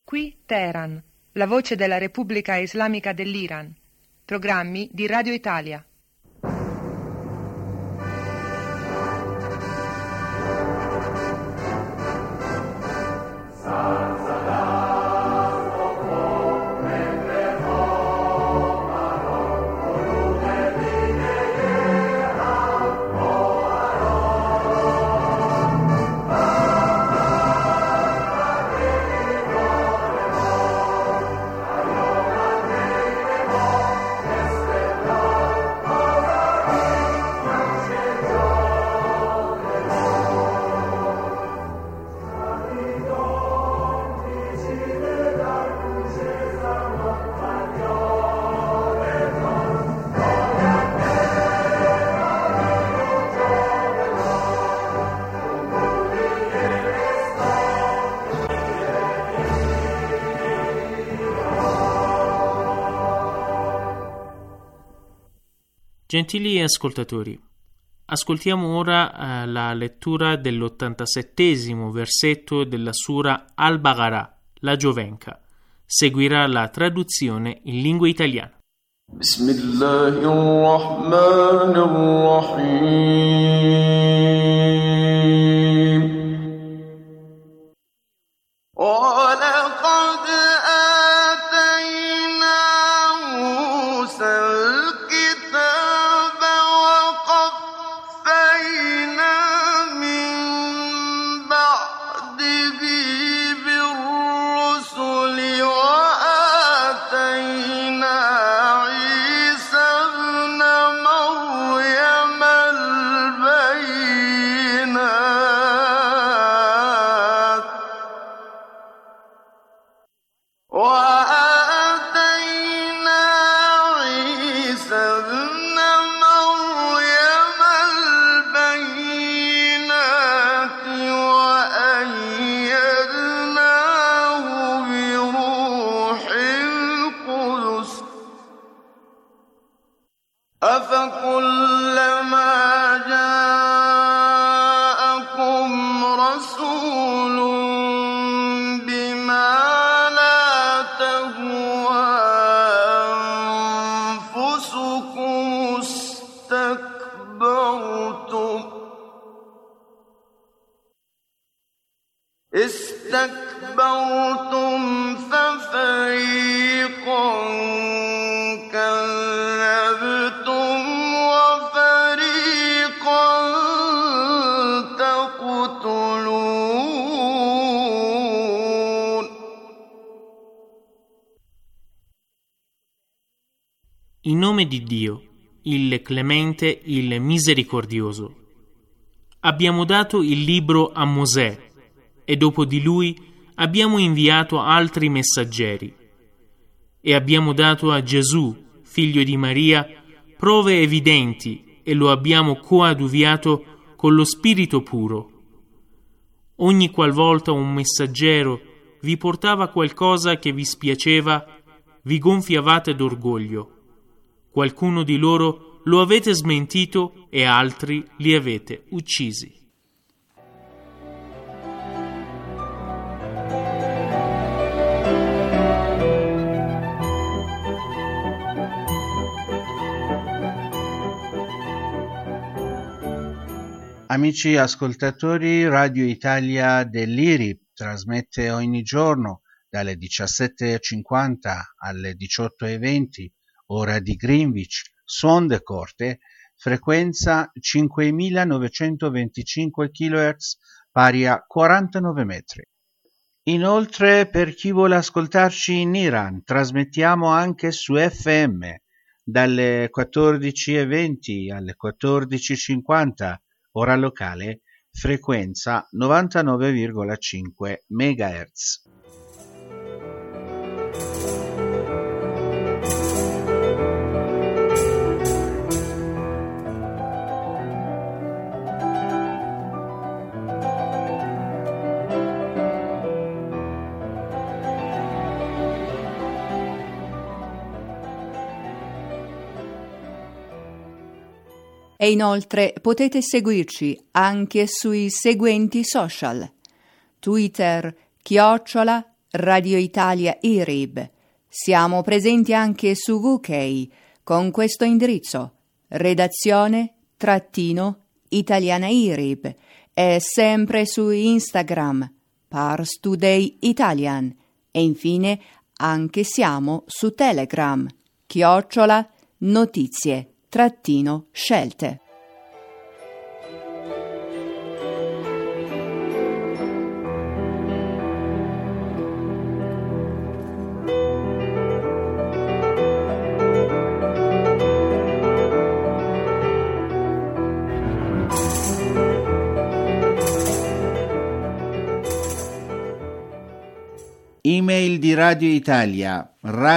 Qui Teheran, la voce della Repubblica Islamica dell'Iran. Programmi di Radio Italia. Gentili ascoltatori, ascoltiamo ora la lettura dell'87° versetto della Sura Al-Baqarah, la Giovenca. Seguirà la traduzione in lingua italiana. استكبرتم ففريقا كذبتم وفريقا تقتلون. In nome di Dio, il Clemente, il Misericordioso. Abbiamo dato il libro a Mosè e dopo di lui abbiamo inviato altri messaggeri e abbiamo dato a Gesù, figlio di Maria, prove evidenti e lo abbiamo coadiuviato con lo Spirito puro. Ogni qualvolta un messaggero vi portava qualcosa che vi spiaceva, vi gonfiavate d'orgoglio. Qualcuno di loro lo avete smentito e altri li avete uccisi. Amici ascoltatori, Radio Italia dell'IRI trasmette ogni giorno dalle 17:50 alle 18:20, ora di Greenwich, suon de corte, frequenza 5925 kHz, pari a 49 metri. Inoltre, per chi vuole ascoltarci in Iran, trasmettiamo anche su FM dalle 14:20 alle 14:50, ora locale, frequenza 99,5 MHz. E inoltre potete seguirci anche sui seguenti social: Twitter, Radio Italia IRIB. Siamo presenti anche su VK con questo indirizzo: redazione-italiana IRIB, e sempre su Instagram Pars Today Italian, e infine anche siamo su Telegram @notizie-scelte. Email di Radio Italia,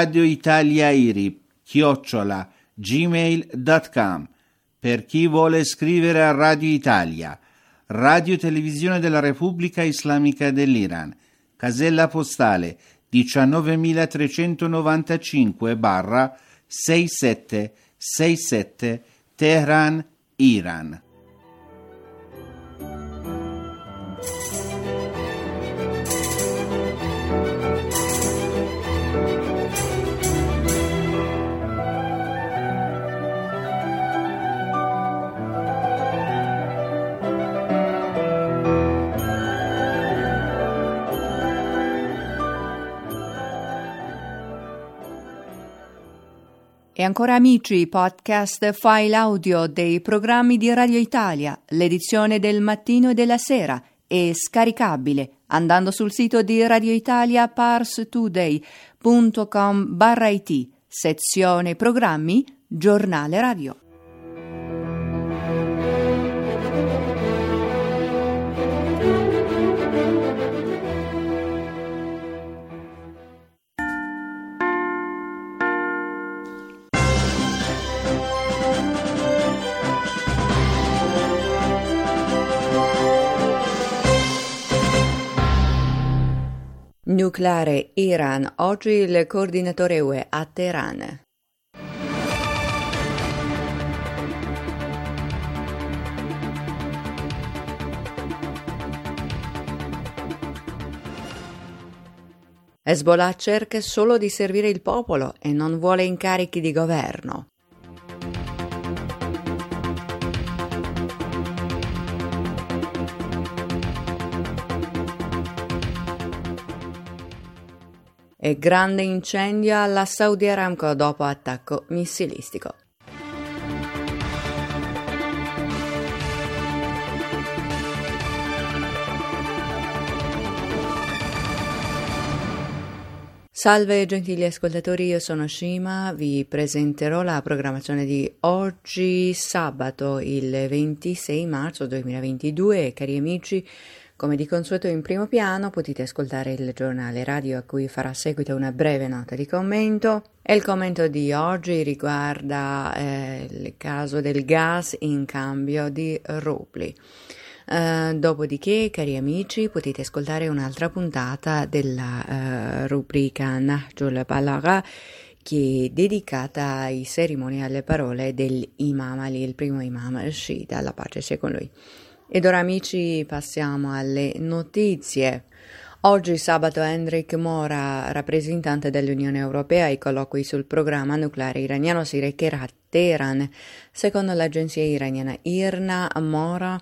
radioitaliairib@gmail.com, per chi vuole scrivere a Radio Italia, Radio Televisione della Repubblica Islamica dell'Iran, casella postale 19395/6767 Teheran, Iran. E ancora amici, podcast file audio dei programmi di Radio Italia, l'edizione del mattino e della sera, è scaricabile andando sul sito di Radio Italia parstoday.com/it, sezione programmi, giornale radio. Nucleare Iran, oggi il coordinatore UE a Teheran. Hezbollah cerca solo di servire il popolo e non vuole incarichi di governo. E grande incendio alla Saudi Aramco dopo attacco missilistico. Salve gentili ascoltatori, io sono Shima, vi presenterò la programmazione di oggi, sabato il 26 marzo 2022. Cari amici, come di consueto in primo piano potete ascoltare il giornale radio a cui farà seguito una breve nota di commento, e il commento di oggi riguarda il caso del gas in cambio di rubli. Dopodiché, cari amici, potete ascoltare un'altra puntata della rubrica Nahjul Balagha, che è dedicata ai sermoni e alle parole dell'Imam Ali, il primo imam sciita, la pace sia con lui. Ed ora amici passiamo alle notizie. Oggi sabato Enric Mora, rappresentante dell'Unione Europea ai colloqui sul programma nucleare iraniano, si recherà a Teheran. Secondo l'agenzia iraniana IRNA, Mora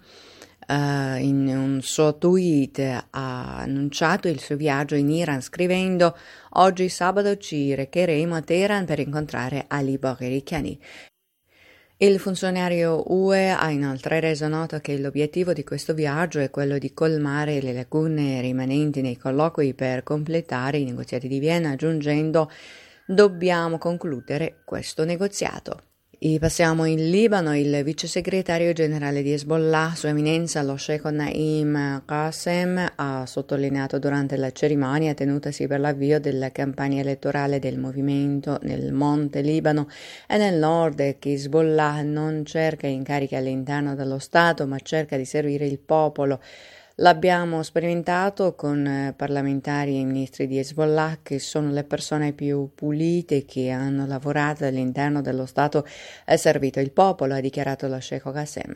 in un suo tweet ha annunciato il suo viaggio in Iran scrivendo: oggi sabato ci recheremo a Teheran per incontrare Ali Bagheri-Kani. Il funzionario UE ha inoltre reso noto che l'obiettivo di questo viaggio è quello di colmare le lacune rimanenti nei colloqui per completare i negoziati di Vienna, aggiungendo: dobbiamo concludere questo negoziato. E passiamo in Libano. Il vice segretario generale di Hezbollah, Sua Eminenza lo Sheikh Naim Qassem, ha sottolineato durante la cerimonia tenutasi per l'avvio della campagna elettorale del movimento nel Monte Libano e nel nord che Hezbollah non cerca incarichi all'interno dello Stato, ma cerca di servire il popolo. L'abbiamo sperimentato con parlamentari e ministri di Hezbollah, che sono le persone più pulite che hanno lavorato all'interno dello Stato e servito il popolo, ha dichiarato lo Sheikh Qassem.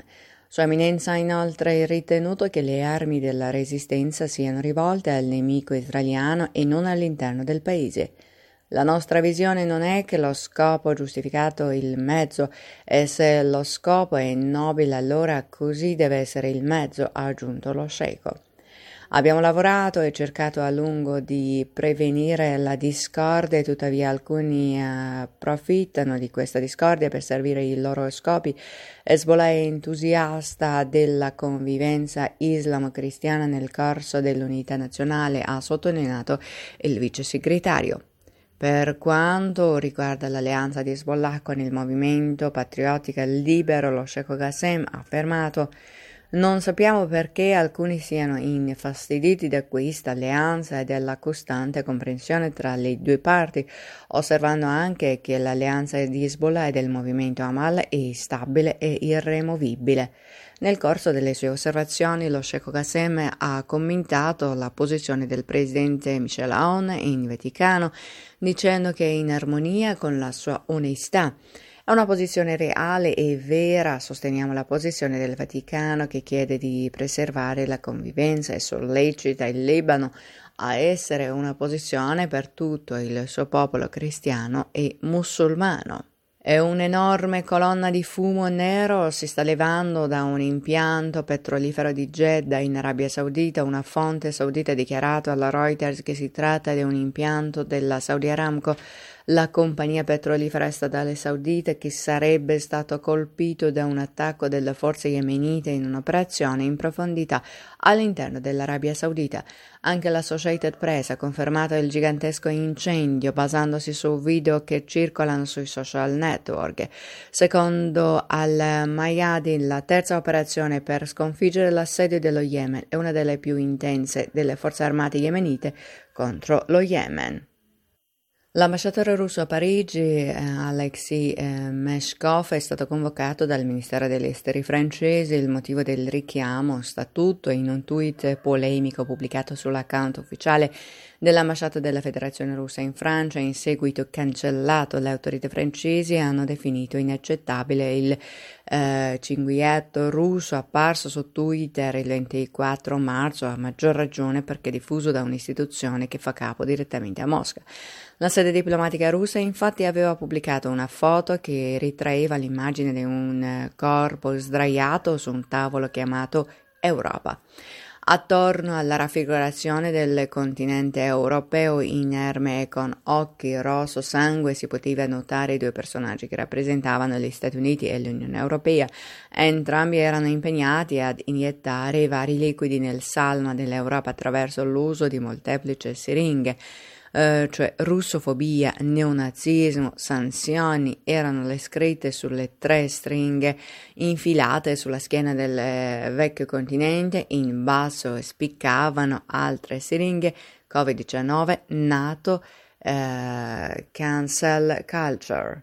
Sua Eminenza ha inoltre ritenuto che le armi della resistenza siano rivolte al nemico israeliano e non all'interno del paese. La nostra visione non è che lo scopo giustificato il mezzo, e se lo scopo è nobile allora così deve essere il mezzo, ha aggiunto lo sceicco. Abbiamo lavorato e cercato a lungo di prevenire la discordia e tuttavia alcuni approfittano di questa discordia per servire i loro scopi. Hezbollah è entusiasta della convivenza islamo-cristiana nel corso dell'unità nazionale, ha sottolineato il vice segretario. Per quanto riguarda l'alleanza di Hezbollah con il movimento patriottico libero, lo sceicco Qassem ha affermato: non sappiamo perché alcuni siano infastiditi da questa alleanza e della costante comprensione tra le due parti, osservando anche che l'alleanza di Hezbollah e del movimento Amal è stabile e irremovibile. Nel corso delle sue osservazioni, lo sceicco Qassem ha commentato la posizione del presidente Michel Aoun in Vaticano, dicendo che è in armonia con la sua onestà. È una posizione reale e vera, sosteniamo la posizione del Vaticano che chiede di preservare la convivenza e sollecita il Libano a essere una posizione per tutto il suo popolo cristiano e musulmano. E un'enorme colonna di fumo nero si sta levando da un impianto petrolifero di Jeddah in Arabia Saudita. Una fonte saudita ha dichiarato alla Reuters che si tratta di un impianto della Saudi Aramco, la compagnia petrolifera statale saudita, che sarebbe stato colpito da un attacco delle forze yemenite in un'operazione in profondità all'interno dell'Arabia Saudita. Anche l'Associated Press ha confermato il gigantesco incendio basandosi su video che circolano sui social network. Secondo al-Mayadin, la terza operazione per sconfiggere l'assedio dello Yemen è una delle più intense delle forze armate yemenite contro lo Yemen. L'ambasciatore russo a Parigi, Alexei Meshkov, è stato convocato dal Ministero degli Esteri francese. Il motivo del richiamo sta tutto in un tweet polemico pubblicato sull'account ufficiale dell'ambasciata della Federazione Russa in Francia, in seguito cancellato. Le autorità francesi hanno definito inaccettabile il cinguietto russo apparso su Twitter il 24 marzo, a maggior ragione perché diffuso da un'istituzione che fa capo direttamente a Mosca. La sede diplomatica russa infatti aveva pubblicato una foto che ritraeva l'immagine di un corpo sdraiato su un tavolo chiamato Europa. Attorno alla raffigurazione del continente europeo inerme e con occhi rosso sangue si poteva notare due personaggi che rappresentavano gli Stati Uniti e l'Unione Europea. Entrambi erano impegnati ad iniettare vari liquidi nel salma dell'Europa attraverso l'uso di molteplici siringhe. Cioè russofobia, neonazismo, sanzioni erano le scritte sulle 3 stringhe infilate sulla schiena del vecchio continente. In basso spiccavano altre siringhe: Covid-19, NATO, cancel culture.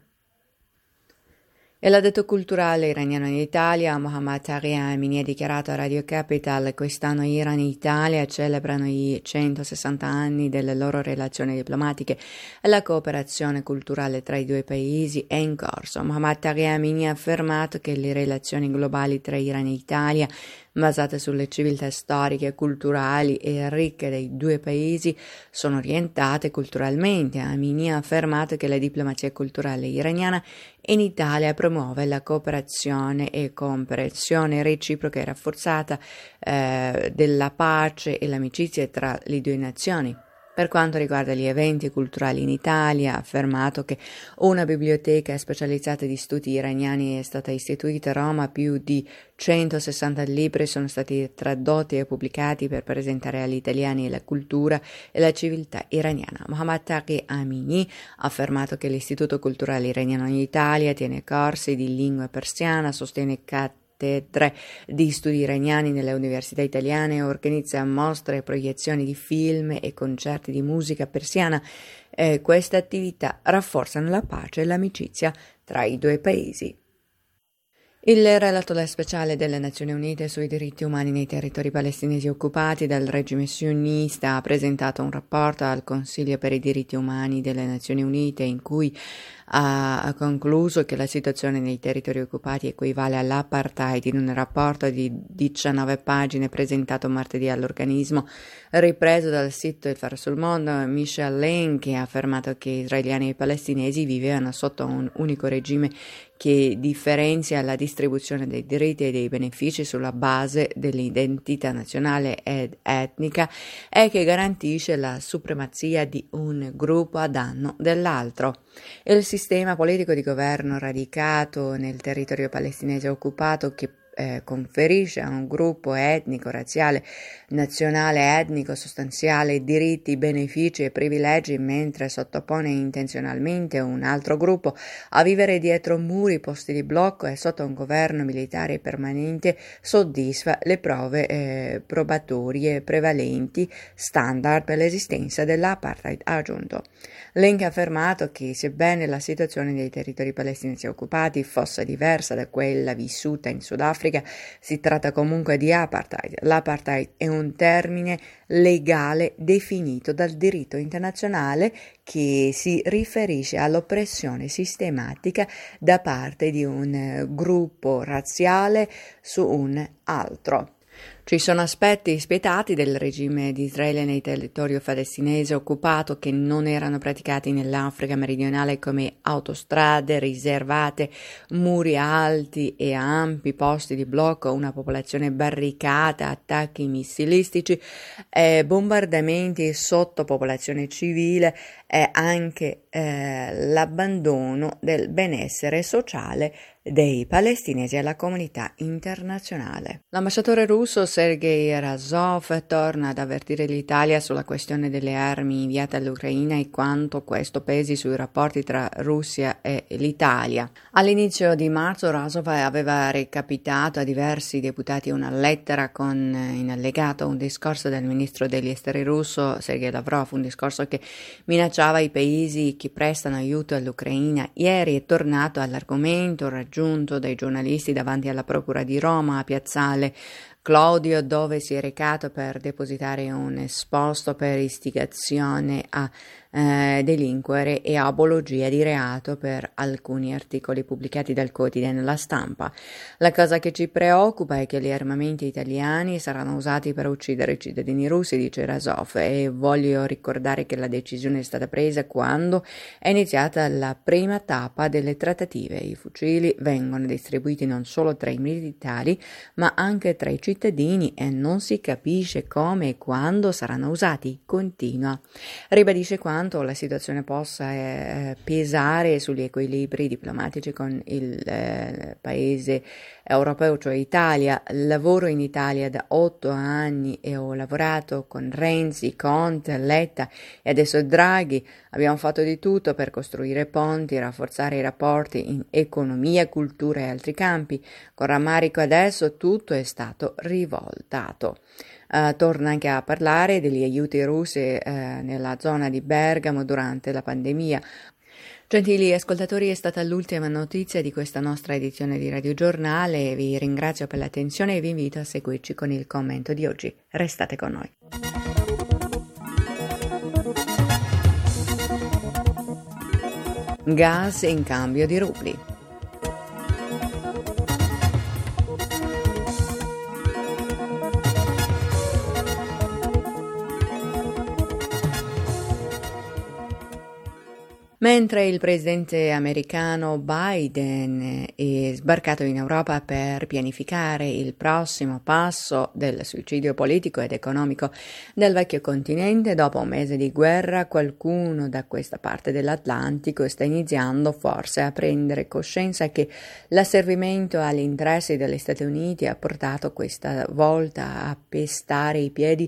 E l'addetto culturale iraniano in Italia, Mohammad Taghi Amini, ha dichiarato a Radio Capital: quest'anno Iran e Italia celebrano i 160 anni delle loro relazioni diplomatiche e la cooperazione culturale tra i due paesi è in corso. Mohammad Taghi Amini ha affermato che le relazioni globali tra Iran e Italia, basate sulle civiltà storiche, culturali e ricche dei due paesi, sono orientate culturalmente. Amini ha affermato che la diplomazia culturale iraniana in Italia promuove la cooperazione e comprensione reciproca e rafforzata della pace e l'amicizia tra le due nazioni. Per quanto riguarda gli eventi culturali in Italia, ha affermato che una biblioteca specializzata di studi iraniani è stata istituita a Roma. Più di 160 libri sono stati tradotti e pubblicati per presentare agli italiani la cultura e la civiltà iraniana. Mohammad Taghi Amini ha affermato che l'Istituto Culturale Iraniano in Italia tiene corsi di lingua persiana, sostiene cattedre di studi iraniani nelle università italiane, organizza mostre e proiezioni di film e concerti di musica persiana. Queste attività rafforzano la pace e l'amicizia tra i due paesi. Il relatore speciale delle Nazioni Unite sui diritti umani nei territori palestinesi occupati dal regime sionista ha presentato un rapporto al Consiglio per i diritti umani delle Nazioni Unite in cui ha concluso che la situazione nei territori occupati equivale all'apartheid. In un rapporto di 19 pagine presentato martedì all'organismo, ripreso dal sito Il Faro sul Mondo, Michel Lenk ha affermato che israeliani e palestinesi vivevano sotto un unico regime che differenzia la distribuzione dei diritti e dei benefici sulla base dell'identità nazionale ed etnica e che garantisce la supremazia di un gruppo a danno dell'altro. Il sistema politico di governo radicato nel territorio palestinese occupato che conferisce a un gruppo etnico, razziale, nazionale, etnico, sostanziale diritti, benefici e privilegi, mentre sottopone intenzionalmente un altro gruppo a vivere dietro muri posti di blocco e sotto un governo militare permanente, soddisfa le prove probatorie prevalenti standard per l'esistenza dell'apartheid, ha aggiunto. Lenk ha affermato che sebbene la situazione dei territori palestinesi occupati fosse diversa da quella vissuta in Sudafrica, si tratta comunque di apartheid. L'apartheid è un termine legale definito dal diritto internazionale che si riferisce all'oppressione sistematica da parte di un gruppo razziale su un altro. Ci sono aspetti spietati del regime di Israele nei territori palestinese occupato che non erano praticati nell'Africa meridionale, come autostrade riservate, muri alti e ampi, posti di blocco, una popolazione barricata, attacchi missilistici, bombardamenti sotto popolazione civile e anche l'abbandono del benessere sociale dei palestinesi alla comunità internazionale. L'ambasciatore russo Sergei Razov torna ad avvertire l'Italia sulla questione delle armi inviate all'Ucraina e quanto questo pesi sui rapporti tra Russia e l'Italia. All'inizio di marzo Razov aveva recapitato a diversi deputati una lettera con in allegato un discorso del ministro degli esteri russo Sergei Lavrov, un discorso che minacciava i paesi che prestano aiuto all'Ucraina. Ieri è tornato all'argomento raggiunto dai giornalisti davanti alla Procura di Roma a Piazzale Clodio, dove si è recato per depositare un esposto per istigazione a delinquere e apologia di reato per alcuni articoli pubblicati dal quotidiano La Stampa. La cosa che ci preoccupa è che gli armamenti italiani saranno usati per uccidere i cittadini russi, dice Razov, e voglio ricordare che la decisione è stata presa quando è iniziata la prima tappa delle trattative. I fucili vengono distribuiti non solo tra i militari ma anche tra i cittadini e non si capisce come e quando saranno usati, continua. Ribadisce quanto la situazione possa pesare sugli equilibri diplomatici con il paese europeo, cioè Italia. Lavoro in Italia da 8 anni e ho lavorato con Renzi, Conte, Letta e adesso Draghi. Abbiamo fatto di tutto per costruire ponti, rafforzare i rapporti in economia, cultura e altri campi. Con rammarico adesso tutto è stato rivoltato. Torna anche a parlare degli aiuti russi nella zona di Bergamo durante la pandemia. Gentili ascoltatori, è stata l'ultima notizia di questa nostra edizione di Radio Giornale. Vi ringrazio per l'attenzione e vi invito a seguirci con il commento di oggi. Restate con noi. Gas in cambio di rubli. Mentre il presidente americano Biden è sbarcato in Europa per pianificare il prossimo passo del suicidio politico ed economico del vecchio continente, dopo un mese di guerra, qualcuno da questa parte dell'Atlantico sta iniziando forse a prendere coscienza che l'asservimento agli interessi degli Stati Uniti ha portato questa volta a pestare i piedi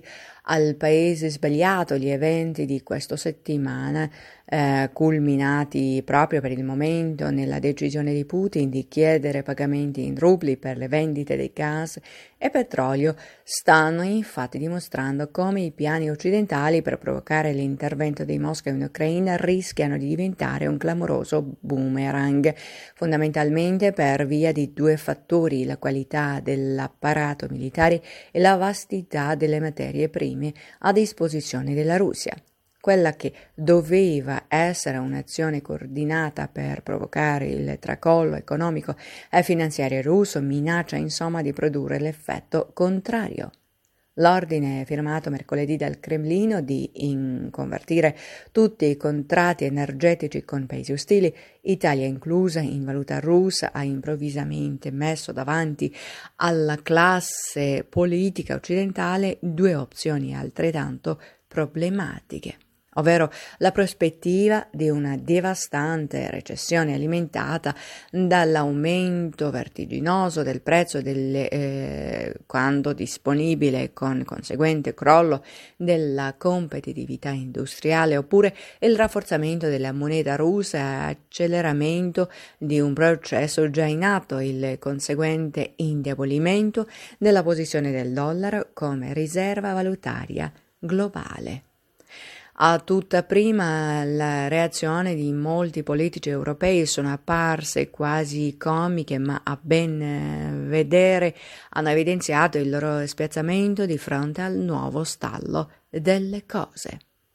al paese sbagliato gli eventi di questa settimana, culminati proprio per il momento nella decisione di Putin di chiedere pagamenti in rubli per le vendite di gas e petrolio, stanno infatti dimostrando come i piani occidentali per provocare l'intervento di Mosca in Ucraina rischiano di diventare un clamoroso boomerang, fondamentalmente per via di due fattori: la qualità dell'apparato militare e la vastità delle materie prime a disposizione della Russia. Quella che doveva essere un'azione coordinata per provocare il tracollo economico e finanziario russo minaccia insomma di produrre l'effetto contrario. L'ordine firmato mercoledì dal Cremlino di convertire tutti i contratti energetici con paesi ostili, Italia inclusa, in valuta russa, ha improvvisamente messo davanti alla classe politica occidentale due opzioni altrettanto problematiche, ovvero la prospettiva di una devastante recessione alimentata dall'aumento vertiginoso del prezzo quando disponibile, con conseguente crollo della competitività industriale, oppure il rafforzamento della moneta russa e acceleramento di un processo già in atto, il conseguente indebolimento della posizione del dollaro come riserva valutaria globale. A tutta prima la reazione di molti politici europei sono apparse quasi comiche, ma a ben vedere hanno evidenziato il loro spiazzamento di fronte al nuovo stallo delle cose.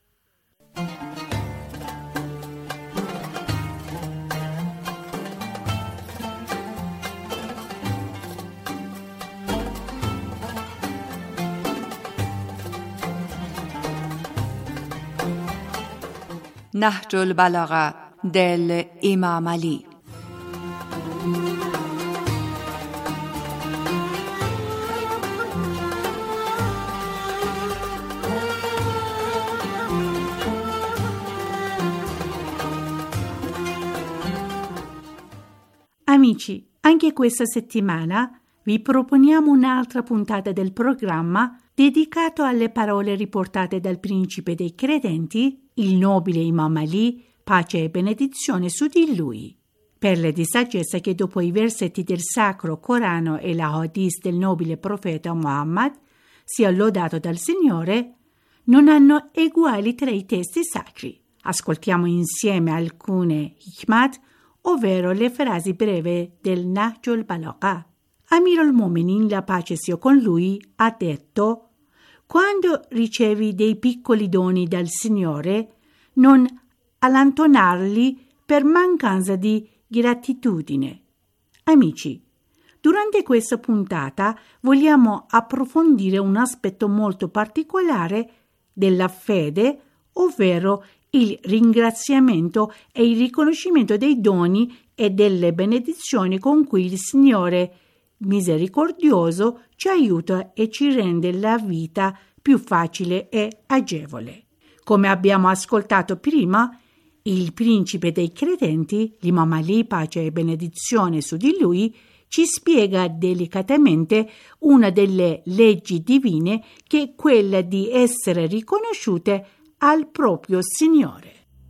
نهج البلاغه dell'Imam Ali. Amici, anche questa settimana vi proponiamo un'altra puntata del programma dedicato alle parole riportate dal principe dei credenti, il nobile Imam Ali, pace e benedizione su di lui. Perle di saggezza che dopo i versetti del Sacro Corano e la Hadith del nobile profeta Muhammad, sia lodato dal Signore, non hanno eguali tra i testi sacri. Ascoltiamo insieme alcune hikmat, ovvero le frasi breve del Nahj al-Balagha. Amir al-Mu'minin, la pace sia con lui, ha detto: quando ricevi dei piccoli doni dal Signore, non allontanarli per mancanza di gratitudine. Amici, durante questa puntata vogliamo approfondire un aspetto molto particolare della fede, ovvero il ringraziamento e il riconoscimento dei doni e delle benedizioni con cui il Signore misericordioso ci aiuta e ci rende la vita più facile e agevole. Come abbiamo ascoltato prima, il principe dei credenti, l'Imam Ali, pace e benedizione su di lui, ci spiega delicatamente una delle leggi divine, che è quella di essere riconosciute al proprio Signore.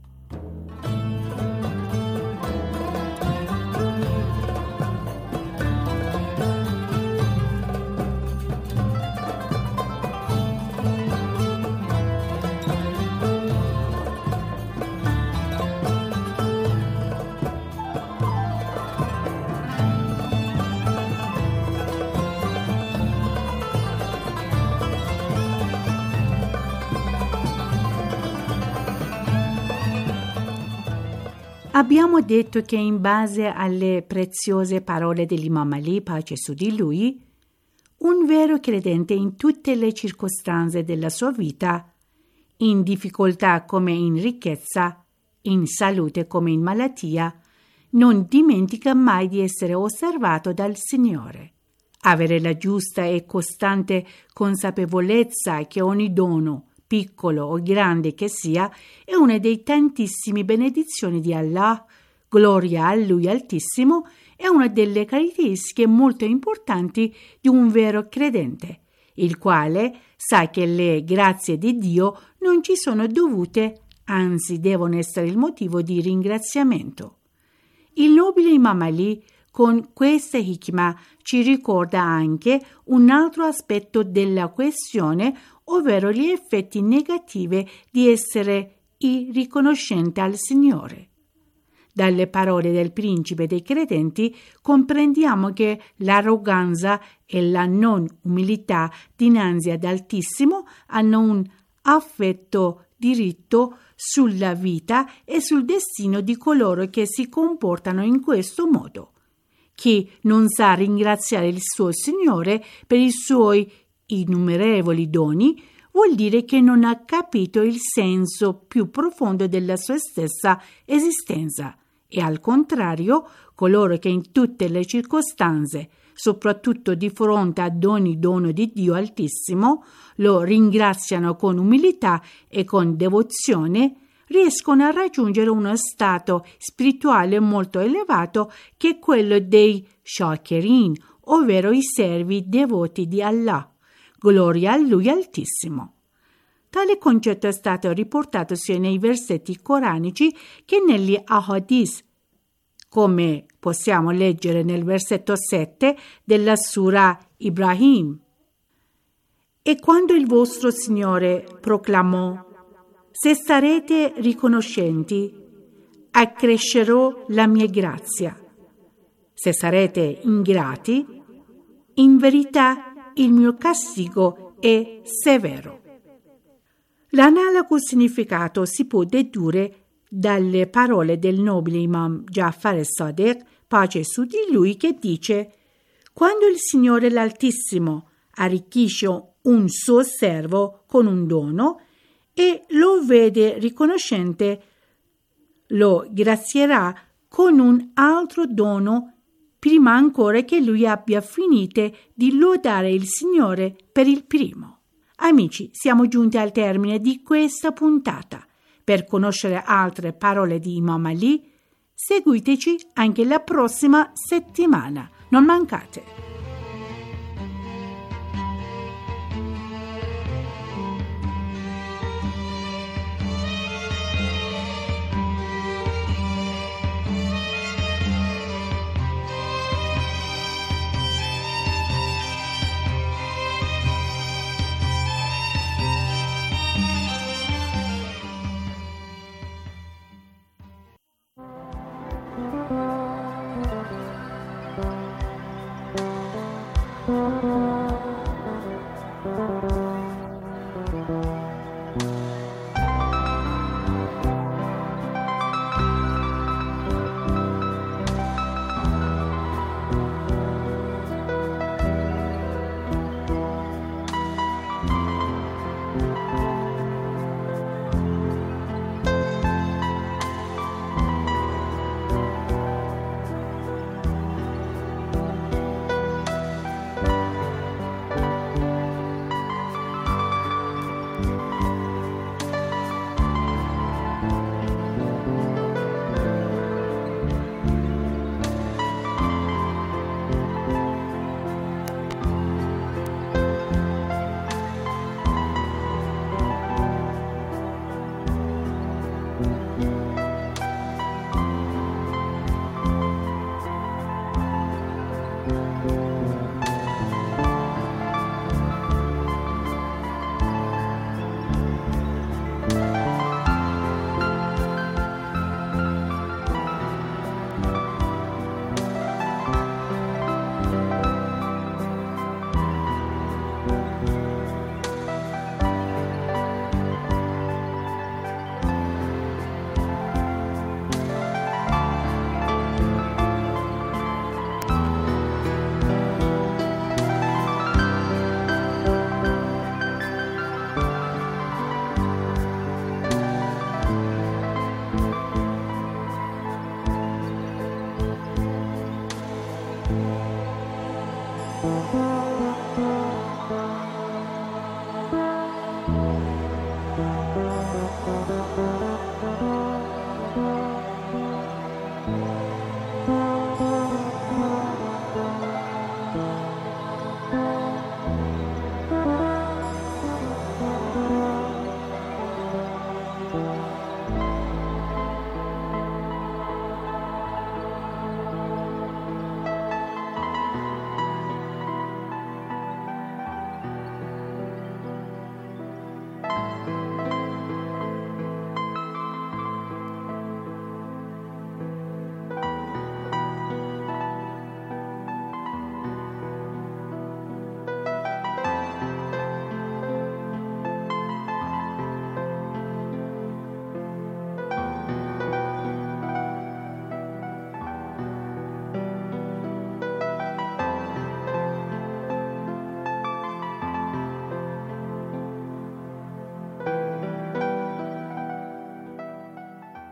Abbiamo detto che in base alle preziose parole dell'Imam Ali, pace su di lui, un vero credente in tutte le circostanze della sua vita, in difficoltà come in ricchezza, in salute come in malattia, non dimentica mai di essere osservato dal Signore. Avere la giusta e costante consapevolezza che ogni dono, piccolo o grande che sia, è una dei tantissimi benedizioni di Allah, gloria a Lui Altissimo, è una delle caratteristiche molto importanti di un vero credente, il quale sa che le grazie di Dio non ci sono dovute, anzi devono essere il motivo di ringraziamento. Il nobile Imam Ali con questa hikmah ci ricorda anche un altro aspetto della questione, ovvero gli effetti negativi di essere irriconoscente al Signore. Dalle parole del principe dei credenti comprendiamo che l'arroganza e la non umiltà dinanzi ad Altissimo hanno un affetto diritto sulla vita e sul destino di coloro che si comportano in questo modo. Chi non sa ringraziare il suo Signore per i suoi innumerevoli doni vuol dire che non ha capito il senso più profondo della sua stessa esistenza e al contrario coloro che in tutte le circostanze, soprattutto di fronte ad ogni dono di Dio Altissimo, lo ringraziano con umiltà e con devozione, riescono a raggiungere uno stato spirituale molto elevato che è quello dei shakirin, ovvero i servi devoti di Allah. Gloria a Lui Altissimo. Tale concetto è stato riportato sia nei versetti coranici che negli ahadith, come possiamo leggere nel versetto 7 della Sura Ibrahim. E quando il vostro Signore proclamò: se sarete riconoscenti, accrescerò la mia grazia. Se sarete ingrati, in verità il mio castigo è severo. L'analogo significato si può dedurre dalle parole del nobile Imam Ja'far al-Sadiq, pace su di lui, che dice: quando il Signore l'Altissimo arricchisce un suo servo con un dono e lo vede riconoscente, lo grazierà con un altro dono prima ancora che lui abbia finito di lodare il Signore per il primo. Amici, siamo giunti al termine di questa puntata. Per conoscere altre parole di Imam Ali, seguiteci anche la prossima settimana. Non mancate!